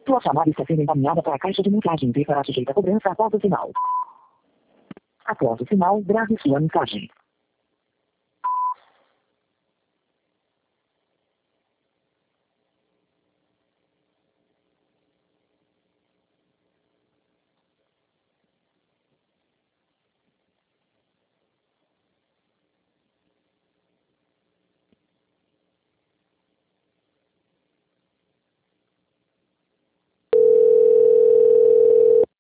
Sua chamada está sendo encaminhada para a caixa de mensagem e será sujeita a cobrança após o sinal. Após o sinal, grave sua mensagem.